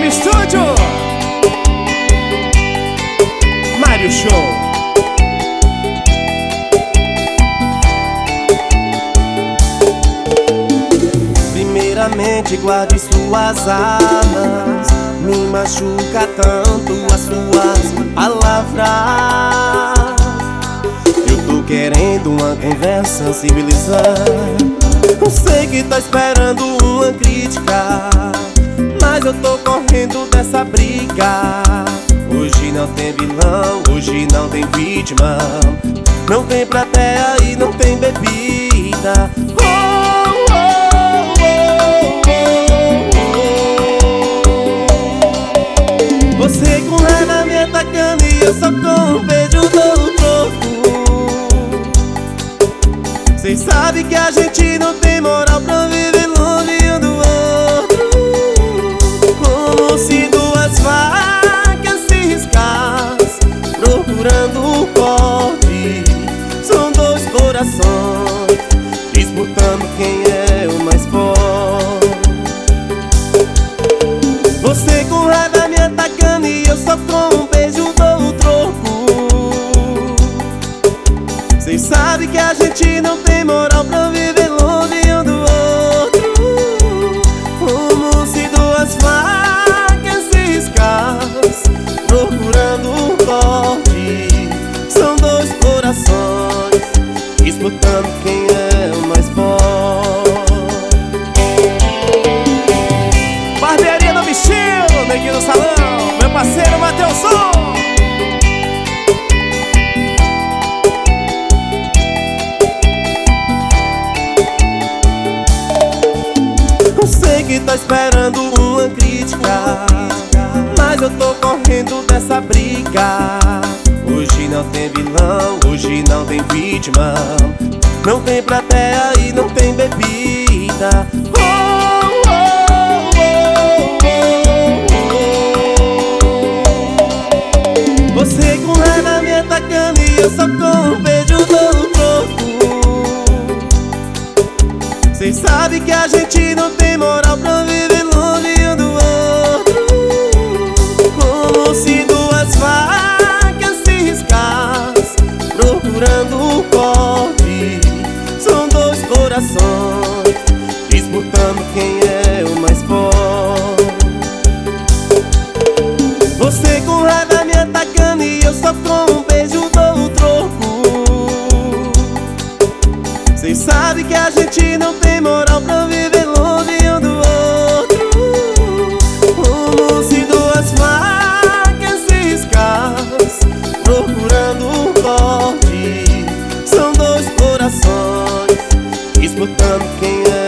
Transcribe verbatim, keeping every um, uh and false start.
Estúdio Mário Show. Primeiramente guarde suas armas, me machuca tanto as suas palavras. Eu tô querendo uma conversa civilizada. Eu sei que tá esperando uma crítica, mas eu tô correndo dessa briga. Hoje não tem vilão, hoje não tem vítima, não tem plateia e não tem bebida. Oh, oh, oh, oh. Você com raiva me atacando e eu só com um beijo dou o troco. Cê sabe que a gente não tem moral pra viver longe um do outro. Como se duas facas se riscassem, procurando um corte. São dois corações disputando quem é o mais forte. Você com raiva me atacando e eu só com um beijo dou o troco. Cês sabem que a gente não tem moral pra viver longe um do outro. Como se duas facas se riscassem, procurando um corte. São dois corações disputando quem é o mais forte. Barbearia no Estilo, Neguinho no Salão, meu parceiro Matheuson. Eu sei que tá esperando uma crítica, mas eu tô correndo dessa briga. Hoje não tem vilão, hoje não tem vítima, não tem plateia e não tem bebida. Oh, oh, oh, oh, oh. Você com raiva me atacando e eu só com um beijo dou o troco. Cês sabem que a gente não tem moral pra viver longe um do outro. Como se duas facas se riscassem, procurando um corte. São dois corações disputando quem é o mais forte. Você com raiva me atacando e eu só com um beijo dou o troco. Cês sabem que a gente não tem moral pra viver longe um do outro. Como se duas facas se riscassem, procurando um corte. São dois corações disputando quem é